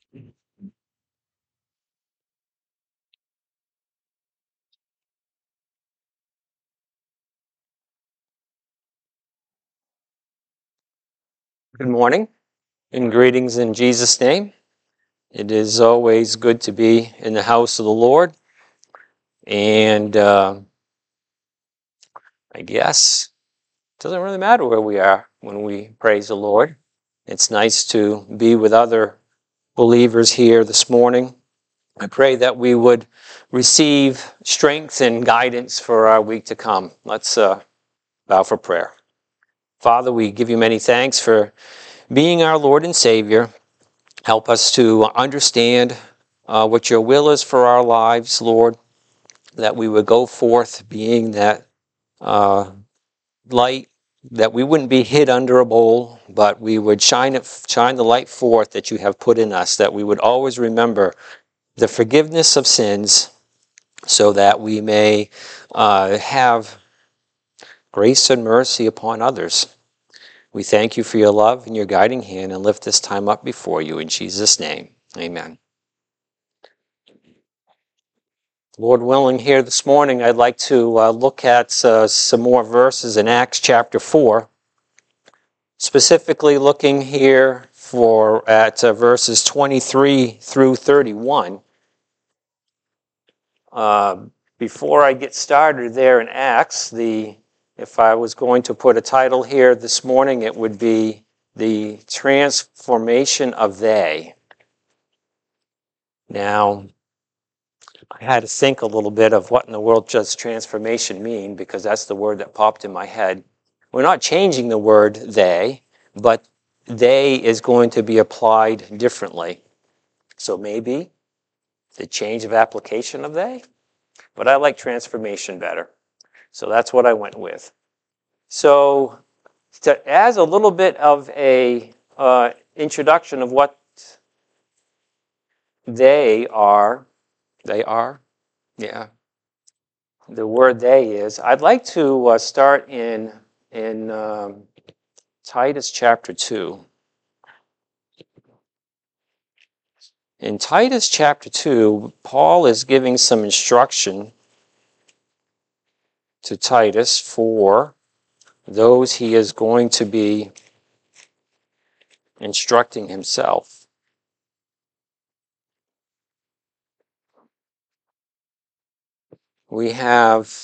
Good morning and greetings in Jesus' name. It is always good to be in the house of the Lord. And I guess it doesn't really matter where we are when we praise the Lord. It's nice to be with other believers here this morning. I pray that we would receive strength and guidance for our week to come. Let's bow for prayer. Father, we give you many thanks for being our Lord and Savior. Help us to understand what your will is for our lives, Lord, that we would go forth being that light, that we wouldn't be hid under a bowl, but we would shine the light forth that you have put in us, that we would always remember the forgiveness of sins so that we may have grace and mercy upon others. We thank you for your love and your guiding hand and lift this time up before you in Jesus' name. Amen. Lord willing, here this morning I'd like to look at some more verses in Acts chapter 4, specifically looking here at verses 23 through 31. Before I get started there in Acts, if I was going to put a title here this morning, it would be The Transformation of They. Now, I had to think a little bit of what in the world does transformation mean, because that's the word that popped in my head. We're not changing the word they, but they is going to be applied differently. So maybe the change of application of they, but I like transformation better. So that's what I went with. So as a little bit of a introduction of what they are, yeah. The word they is. I'd like to start in Titus chapter 2. In Titus chapter 2, Paul is giving some instruction to Titus for those he is going to be instructing himself. We have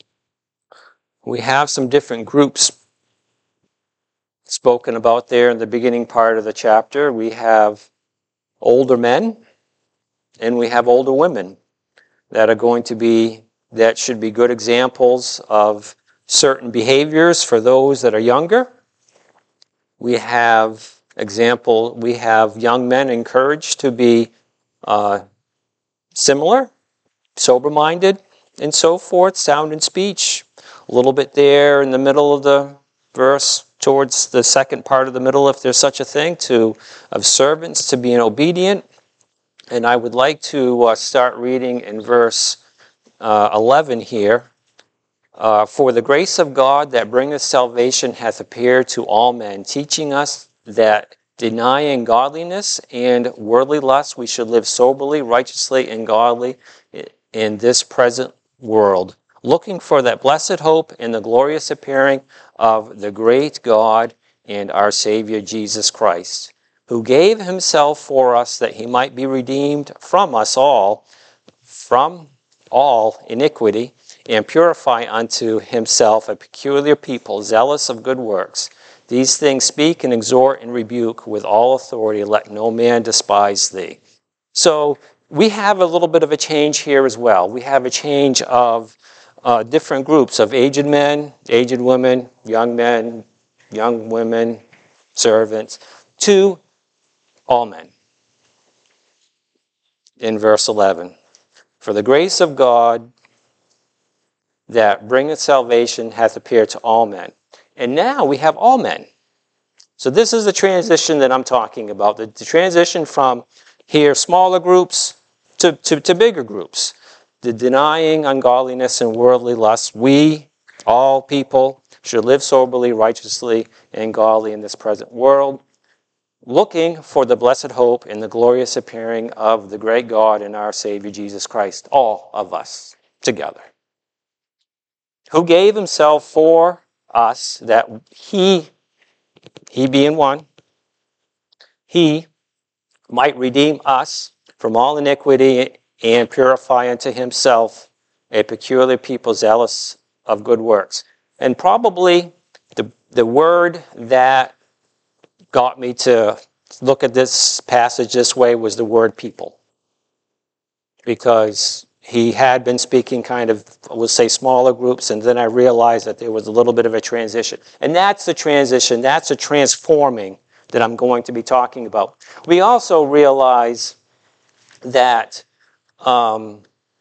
some different groups spoken about there in the beginning part of the chapter. We have older men and we have older women that should be good examples of certain behaviors for those that are younger. We have young men encouraged to be similar, sober-minded, and so forth, sound in speech. A little bit there in the middle of the verse, towards the second part of the middle, if there's such a thing, of servants to being obedient. And I would like to start reading in verse 11 here. For the grace of God that bringeth salvation hath appeared to all men, teaching us that denying godliness and worldly lust, we should live soberly, righteously, and godly in this present world, looking for that blessed hope and the glorious appearing of the great God and our Savior Jesus Christ, who gave himself for us that he might be redeemed from us all, from all iniquity, and purify unto himself a peculiar people, zealous of good works. These things speak and exhort and rebuke with all authority. Let no man despise thee. So we have a little bit of a change here as well. We have a change of different groups of aged men, aged women, young men, young women, servants, to all men. In verse 11, for the grace of God that bringeth salvation hath appeared to all men. And now we have all men. So this is the transition that I'm talking about, the transition from here smaller groups to bigger groups. The denying ungodliness and worldly lust. We, all people, should live soberly, righteously, and godly in this present world. looking for the blessed hope and the glorious appearing of the great God and our Savior Jesus Christ, all of us together, who gave himself for us, that he being one, he might redeem us from all iniquity and purify unto himself a peculiar people zealous of good works. And probably the word that got me to look at this passage this way was the word people. Because he had been speaking kind of, we'll say, smaller groups, and then I realized that there was a little bit of a transition. And that's the transition, that's the transforming that I'm going to be talking about. We also realize that Paul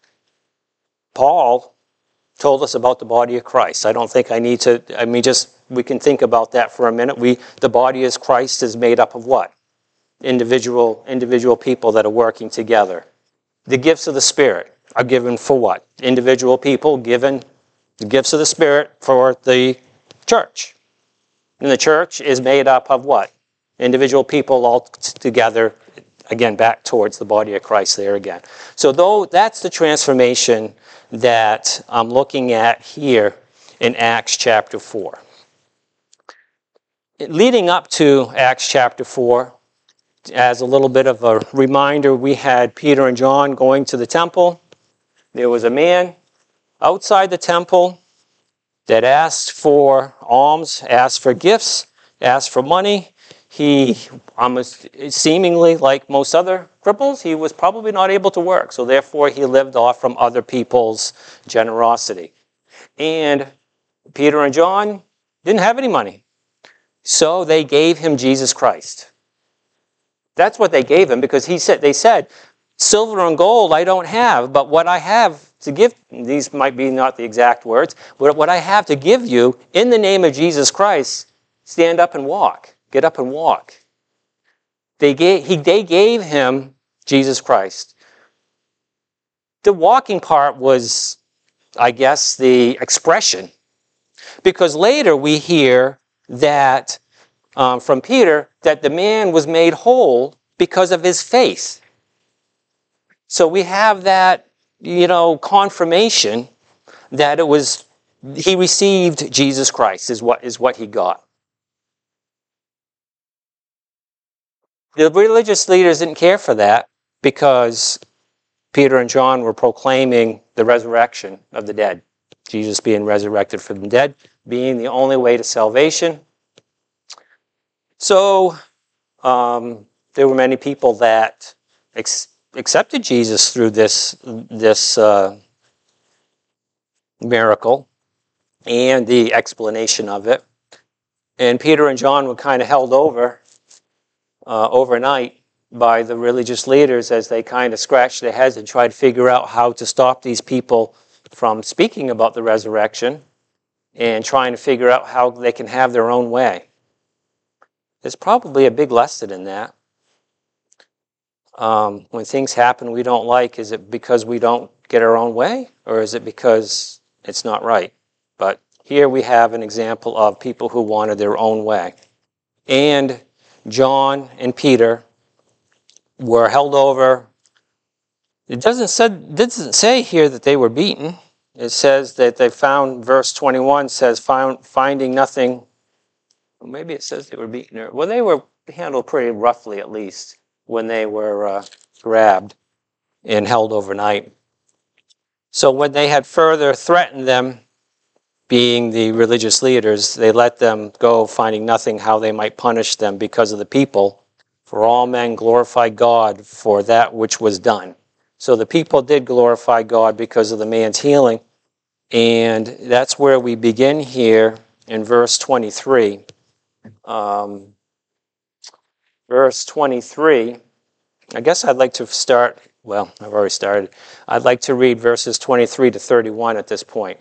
told us about the body of Christ. I don't think I need to, we can think about that for a minute. The body of Christ is made up of what? Individual people that are working together. The gifts of the Spirit are given for what? Individual people given the gifts of the Spirit for the church. And the church is made up of what? Individual people all together, again, back towards the body of Christ there again. So that's the transformation that I'm looking at here in Acts chapter 4. Leading up to Acts chapter 4, as a little bit of a reminder, we had Peter and John going to the temple. There was a man outside the temple that asked for alms, asked for gifts, asked for money. He, almost seemingly like most other cripples, he was probably not able to work. So therefore, he lived off from other people's generosity. And Peter and John didn't have any money. So they gave him Jesus Christ. That's what they gave him, because they said, silver and gold I don't have, but what I have to give, these might be not the exact words, but what I have to give you in the name of Jesus Christ, stand up and walk. Get up and walk. They gave him Jesus Christ. The walking part was, I guess, the expression. Because later we hear that from Peter that the man was made whole because of his faith. So we have that, confirmation that he received Jesus Christ is what he got. The religious leaders didn't care for that because Peter and John were proclaiming the resurrection of the dead. Jesus being resurrected from the dead, being the only way to salvation. So there were many people that accepted Jesus through this miracle and the explanation of it. And Peter and John were kind of held over overnight by the religious leaders as they kind of scratched their heads and tried to figure out how to stop these people from speaking about the resurrection and trying to figure out how they can have their own way. There's probably a big lesson in that. When things happen we don't like, is it because we don't get our own way, or is it because it's not right? But here we have an example of people who wanted their own way. And John and Peter were held over. It doesn't say here that they were beaten. It says that they found, verse 21 says, finding nothing. Well, maybe it says they were beaten. Well, they were handled pretty roughly, at least, when they were grabbed and held overnight. So when they had further threatened them, being the religious leaders, they let them go, finding nothing how they might punish them because of the people. For all men glorify God for that which was done. So the people did glorify God because of the man's healing. And that's where we begin here in verse 23. Verse 23, I guess I'd like to start, well, I've already started. I'd like to read verses 23 to 31 at this point.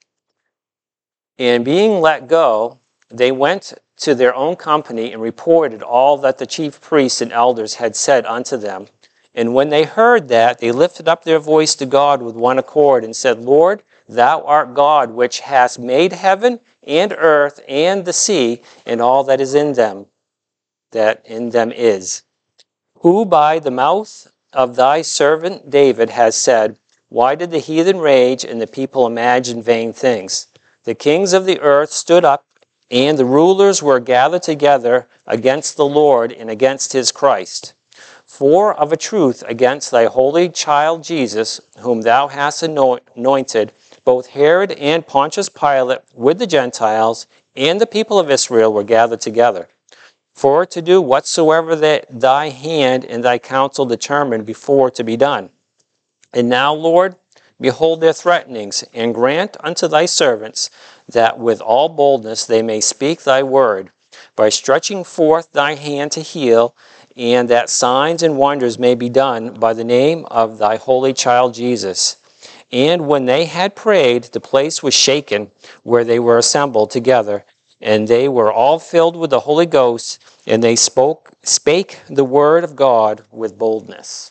And being let go, they went to their own company and reported all that the chief priests and elders had said unto them. And when they heard that, they lifted up their voice to God with one accord and said, Lord, thou art God, which hast made heaven and earth and the sea and all that is in them, that in them is, who by the mouth of thy servant David has said, why did the heathen rage and the people imagine vain things? The kings of the earth stood up, and the rulers were gathered together against the Lord and against his Christ. For of a truth against thy holy child Jesus, whom thou hast anointed, both Herod and Pontius Pilate with the Gentiles and the people of Israel were gathered together, for to do whatsoever thy hand and thy counsel determined before to be done. And now, Lord, behold their threatenings, and grant unto thy servants that with all boldness they may speak thy word, by stretching forth thy hand to heal, and that signs and wonders may be done by the name of thy holy child Jesus. And when they had prayed, the place was shaken where they were assembled together, and they were all filled with the Holy Ghost, and they spake the word of God with boldness.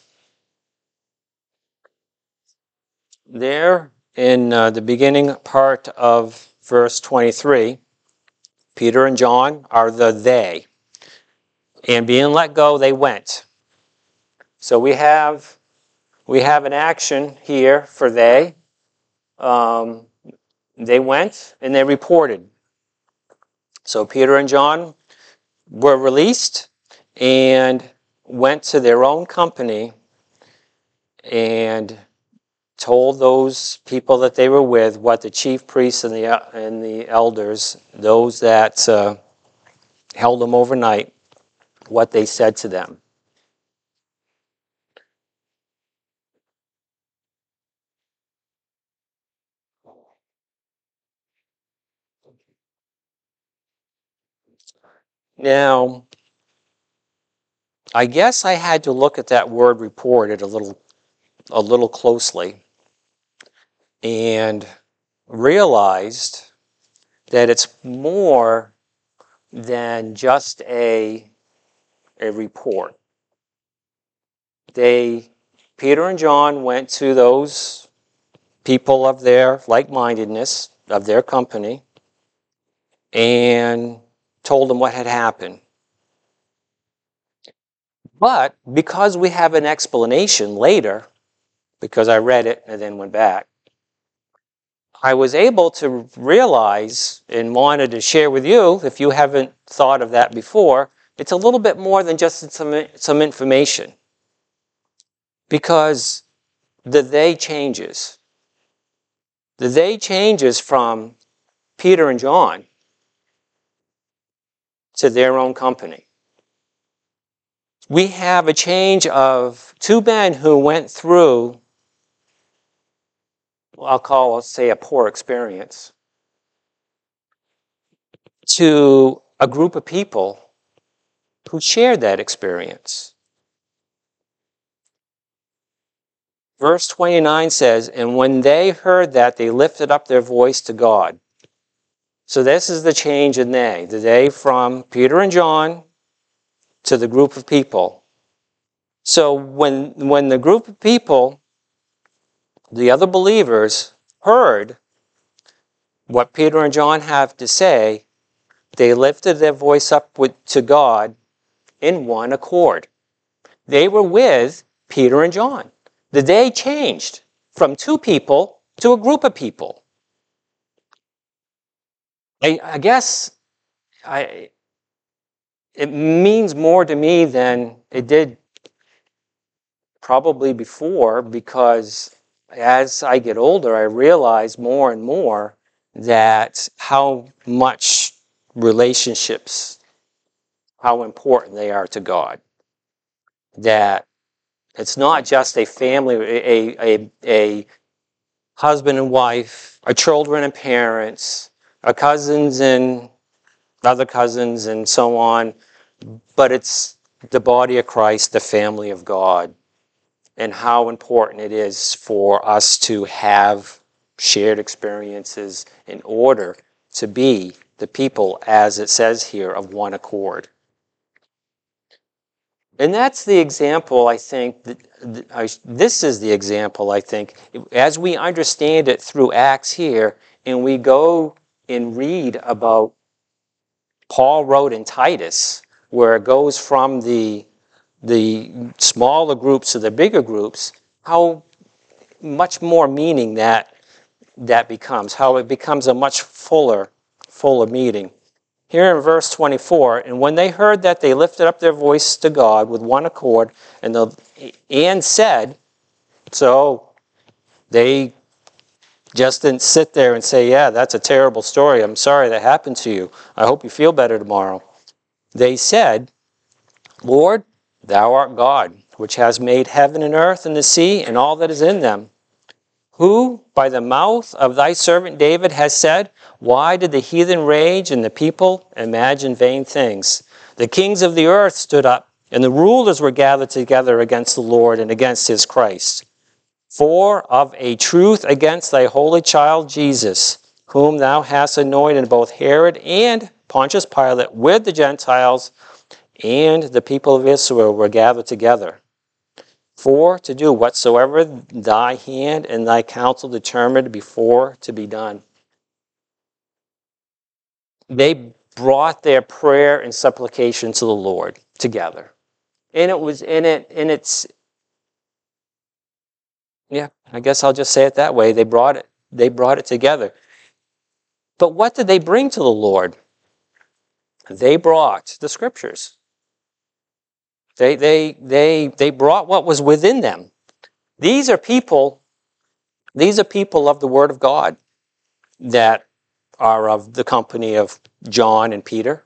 There, in the beginning part of verse 23, Peter and John are the they. And being let go, they went. So we have an action here for they. They went and they reported. So Peter and John were released and went to their own company and told those people that they were with, what the chief priests and the elders, those that held them overnight, what they said to them. Now, I guess I had to look at that word reported a little closely and realized that it's more than just a report. Peter and John went to those people of their like-mindedness, of their company, and told them what had happened. But because we have an explanation later, because I read it and then went back, I was able to realize and wanted to share with you, if you haven't thought of that before, it's a little bit more than just some information. Because the they changes. The they changes from Peter and John to their own company. We have a change of two men who went through, let's say, a poor experience, to a group of people who shared that experience. Verse 29 says, and when they heard that, they lifted up their voice to God. So this is the change in they. The they from Peter and John to the group of people. So when the group of people, the other believers, heard what Peter and John have to say, they lifted their voice up to God in one accord. They were with Peter and John. The day changed from two people to a group of people. I guess it means more to me than it did probably before, because as I get older, I realize more and more that how much relationships, how important they are to God. That it's not just a family, a husband and wife, a children and parents, a cousins and other cousins and so on, but it's the body of Christ, the family of God, and how important it is for us to have shared experiences in order to be the people, as it says here, of one accord. And that's the example, I think, this is the example, I think, as we understand it through Acts here, and we go and read about Paul wrote in Titus, where it goes from the smaller groups to the bigger groups, how much more meaning that becomes, how it becomes a much fuller meaning. Here in verse 24, and when they heard that, they lifted up their voice to God with one accord, and said, so they just didn't sit there and say, yeah, that's a terrible story. I'm sorry that happened to you. I hope you feel better tomorrow. They said, Lord, thou art God, which has made heaven and earth and the sea and all that is in them, who by the mouth of thy servant David has said, why did the heathen rage and the people imagine vain things? The kings of the earth stood up, and the rulers were gathered together against the Lord and against his Christ. For of a truth against thy holy child Jesus, whom thou hast anointed, both Herod and Pontius Pilate with the Gentiles and the people of Israel were gathered together, for to do whatsoever thy hand and thy counsel determined before to be done. They brought their prayer and supplication to the Lord together. And yeah, I guess I'll just say it that way. They brought it together. But what did they bring to the Lord? They brought the scriptures. They brought what was within them. These are people of the Word of God that are of the company of John and Peter.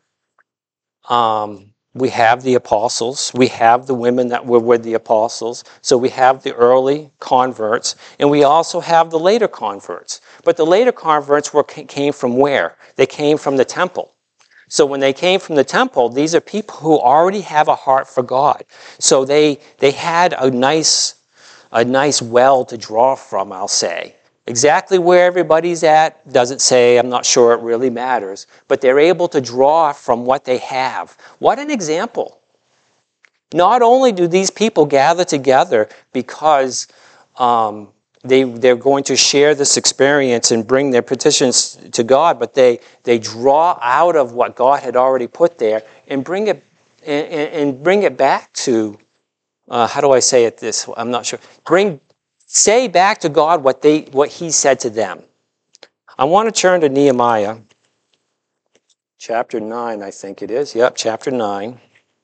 We have the apostles. We have the women that were with the apostles. So we have the early converts, and we also have the later converts. But the later converts came from where? They came from the temple. So when they came from the temple, these are people who already have a heart for God. So they had a nice well to draw from, I'll say. Exactly where everybody's at doesn't say, I'm not sure it really matters. But they're able to draw from what they have. What an example. Not only do these people gather together because they're going to share this experience and bring their petitions to God, but they draw out of what God had already put there and bring it back to, how do I say it this? I'm not sure. Say back to God what he said to them. I want to turn to Nehemiah, chapter 9, I think it is. Yep, chapter 9.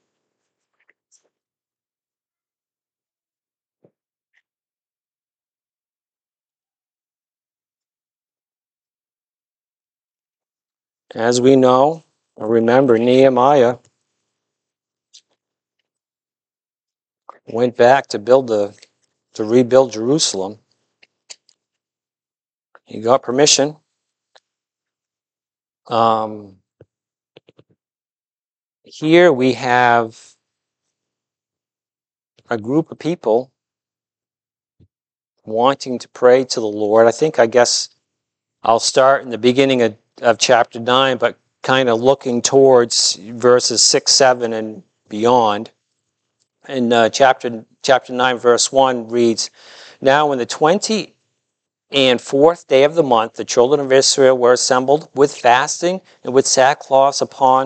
As we know, or remember, Nehemiah went back to rebuild Jerusalem. He got permission. Here we have a group of people wanting to pray to the Lord. I guess I'll start in the beginning of chapter 9, but kind of looking towards verses 6, 7, and beyond. And chapter 9, verse 1 reads, Now in the 24th day of the month, the children of Israel were assembled with fasting and with sackcloth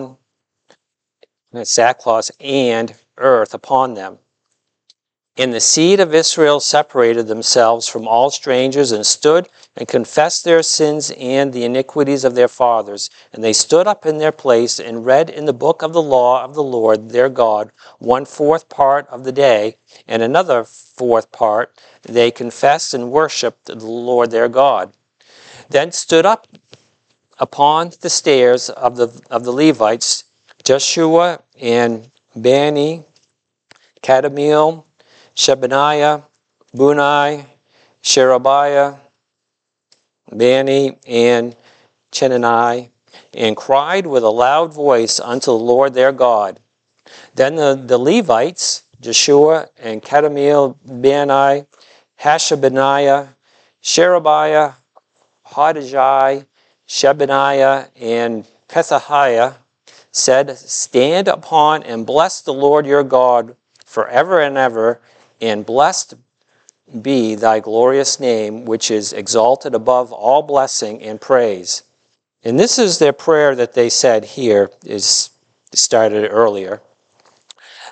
and earth upon them. And the seed of Israel separated themselves from all strangers and stood and confessed their sins and the iniquities of their fathers. And they stood up in their place and read in the book of the law of the Lord their God 1/4 part of the day, and another 4th part they confessed and worshipped the Lord their God. Then stood up upon the stairs of the Levites Jeshua and Bani, Kadmiel, Shebaniah, Bunai, Sherebiah, Bani, and Chenani, and cried with a loud voice unto the Lord their God. Then the Levites, Jeshua and Kadmiel, Bani, Hashabaniah, Sherebiah, Hodijah, Shebaniah, and Pethahiah, said, Stand upon and bless the Lord your God forever and ever, and blessed be thy glorious name, which is exalted above all blessing and praise. And this is their prayer that they said here, is started earlier.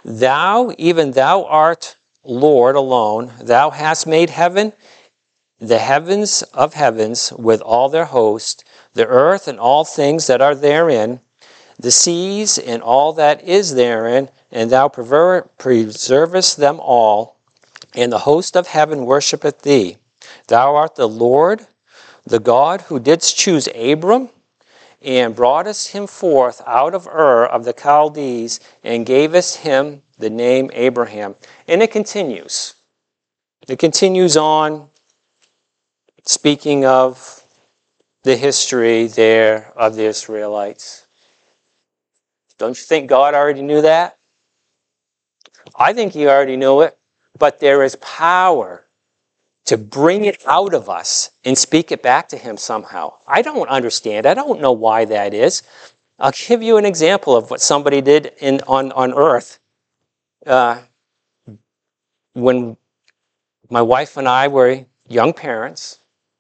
Thou, even thou art Lord alone. Thou hast made heaven, the heavens of heavens with all their host, the earth and all things that are therein, the seas and all that is therein, and thou preservest them all, and the host of heaven worshipeth thee. Thou art the Lord, the God who didst choose Abram, and broughtest him forth out of Ur of the Chaldees, and gavest him the name Abraham. And it continues. It continues on, speaking of the history there of the Israelites. Don't you think God already knew that? I think he already knew it, but there is power to bring it out of us and speak it back to him somehow. I don't understand. I don't know why that is. I'll give you an example of what somebody did on earth. When my wife and I were young parents,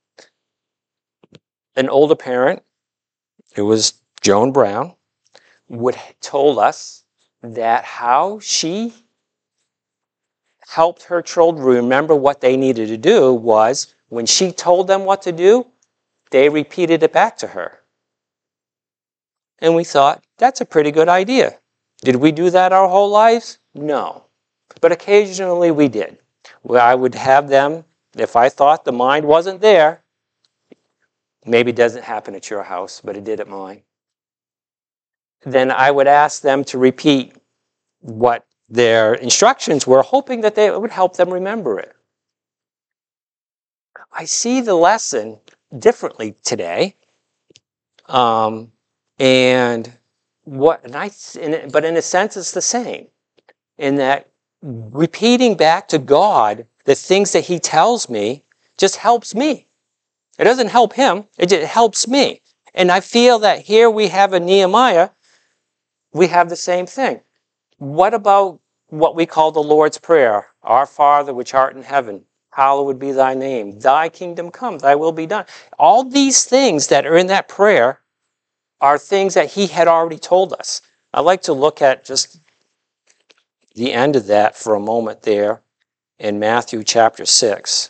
an older parent, it was Joan Brown, told us that how she helped her children remember what they needed to do was when she told them what to do, they repeated it back to her. And we thought, that's a pretty good idea. Did we do that our whole lives? No. But occasionally we did. Where I would have them, if I thought the mind wasn't there, maybe it doesn't happen at your house, but it did at mine, then I would ask them to repeat what their instructions were, hoping that it would help them remember it. I see the lesson differently today, but in a sense it's the same, in that repeating back to God the things that he tells me just helps me. It doesn't help him, it just helps me. And I feel that here we have in Nehemiah, we have the same thing. What about what we call the Lord's Prayer? Our Father which art in heaven, hallowed be thy name. Thy kingdom come, thy will be done. All these things that are in that prayer are things that he had already told us. I'd like to look at just the end of that for a moment there in Matthew chapter 6.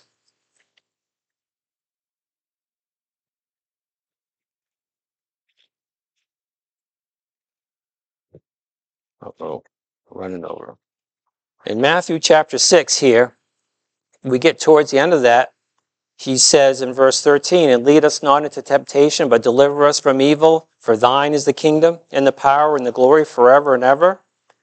Uh-oh, running over. In Matthew chapter 6 here, we get towards the end of that. He says in verse 13, and lead us not into temptation, but deliver us from evil. For thine is the kingdom and the power and the glory forever and ever.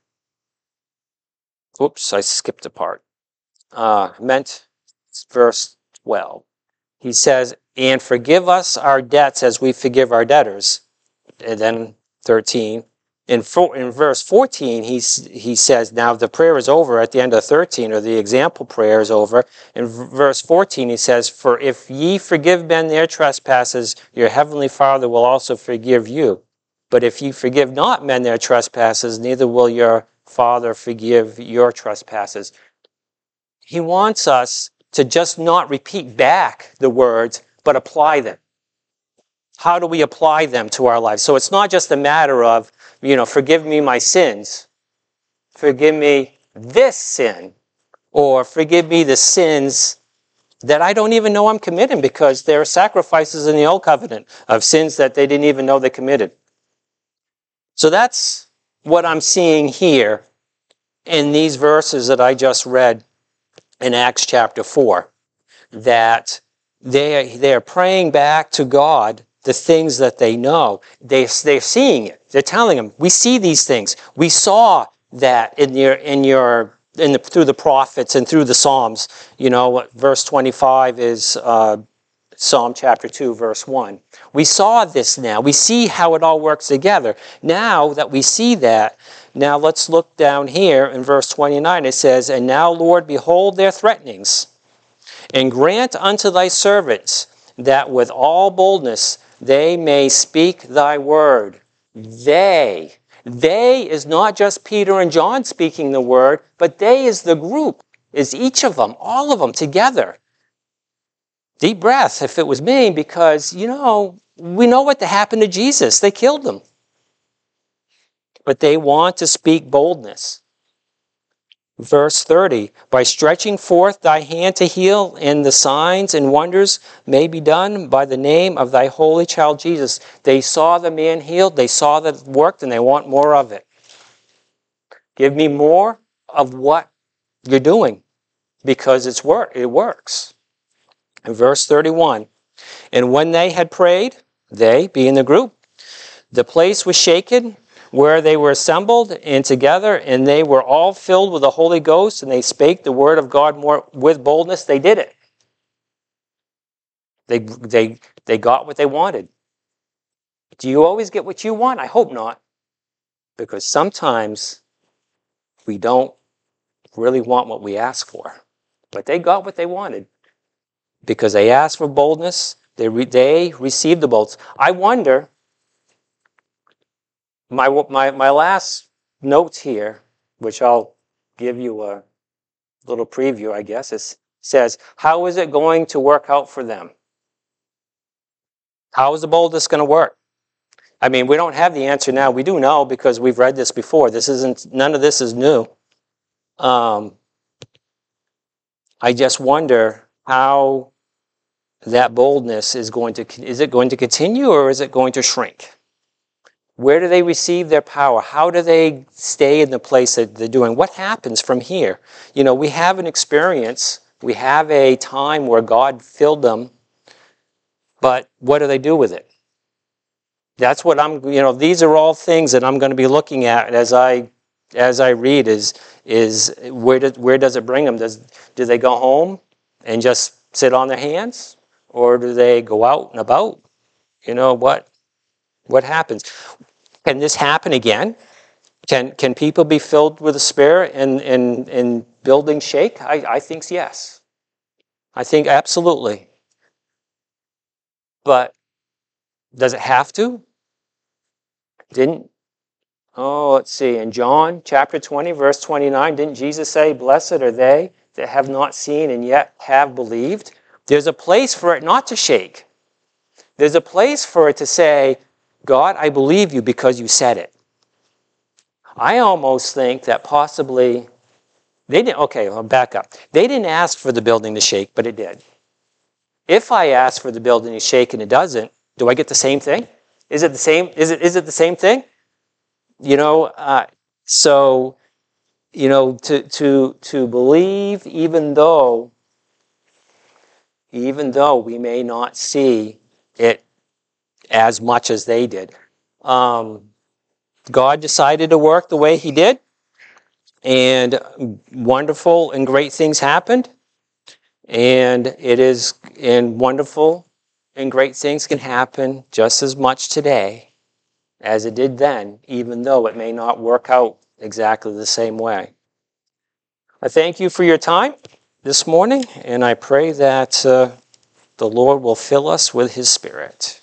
Oops, I skipped a part. Meant verse 12. He says, and forgive us our debts as we forgive our debtors. And then 13. In verse 14, he says, now the prayer is over at the end of 13, or the example prayer is over. In verse 14, he says, for if ye forgive men their trespasses, your heavenly Father will also forgive you. But if ye forgive not men their trespasses, neither will your Father forgive your trespasses. He wants us to just not repeat back the words, but apply them. How do we apply them to our lives? So it's not just a matter of, forgive me my sins. Forgive me this sin. Or forgive me the sins that I don't even know I'm committing, because there are sacrifices in the Old Covenant of sins that they didn't even know they committed. So that's what I'm seeing here in these verses that I just read in Acts chapter 4. That they are praying back to God the things that they know. They're seeing it. They're telling them, we see these things. We saw that through the prophets and through the Psalms. Verse 25 is Psalm chapter 2, verse 1. We saw this now. We see how it all works together. Now that we see that, now let's look down here in verse 29. It says, and now, Lord, behold their threatenings, and grant unto thy servants that with all boldness they may speak thy word. They is not just Peter and John speaking the word, but they is the group, is each of them, all of them together. Deep breath if it was me, because, we know what happened to Jesus. They killed him. But they want to speak boldness. Verse 30, by stretching forth thy hand to heal, and the signs and wonders may be done by the name of thy holy child Jesus. They saw the man healed, they saw that it worked, and they want more of it. Give me more of what you're doing, because it works. In verse 31, and when they had prayed, they, being the group, the place was shaken where they were assembled and together, and they were all filled with the Holy Ghost, and they spake the word of God more with boldness. They did it. They got what they wanted. Do you always get what you want? I hope not. Because sometimes we don't really want what we ask for. But they got what they wanted. Because they asked for boldness, they received the boldness. I wonder, my last notes here, which I'll give you a little preview, I guess, it says, how is it going to work out for them? How is the boldness going to work? I mean, we don't have the answer now. We do know because we've read this before. None of this is new. I just wonder how that boldness is it going to continue, or is it going to shrink? Where do they receive their power? How do they stay in the place that they're doing? What happens from here? You know, we have an experience. We have a time where God filled them, but what do they do with it? That's what these are all things that I'm going to be looking at as I read is where does it bring them? Do they go home and just sit on their hands? Or do they go out and about? You know, what happens? Can this happen again? Can people be filled with the Spirit and buildings shake? I think yes. I think absolutely. But does it have to? Let's see. In John chapter 20, verse 29, didn't Jesus say, blessed are they that have not seen and yet have believed? There's a place for it not to shake. There's a place for it to say, God, I believe you because you said it. I almost think that possibly I'll back up. They didn't ask for the building to shake, but it did. If I ask for the building to shake and it doesn't, do I get the same thing? Is it the same? Is it the same thing? So to believe, even though we may not see it as much as they did. God decided to work the way he did, and wonderful and great things happened. And wonderful and great things can happen just as much today as it did then, even though it may not work out exactly the same way. I thank you for your time this morning, and I pray that the Lord will fill us with his Spirit.